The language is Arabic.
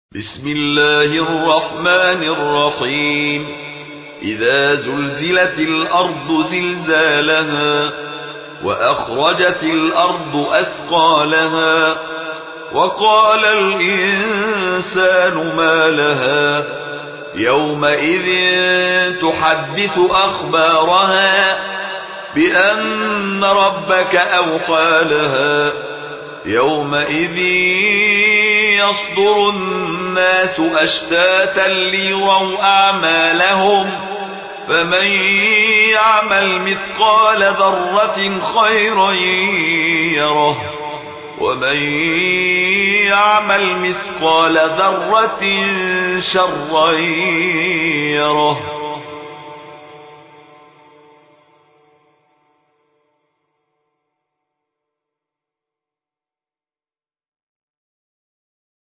بسم الله الرحمن الرحيم إذا زلزلت الأرض زلزالها وأخرجت الأرض أثقالها وقال الإنسان ما لها يومئذ تحدث أخبارها بأن ربك أوحى لها يومئذ يصدر الناس أشتاتا ليروا أعمالهم فمن يعمل مثقال ذرة خيرا يره ومن يعمل مثقال ذرة شرا يره.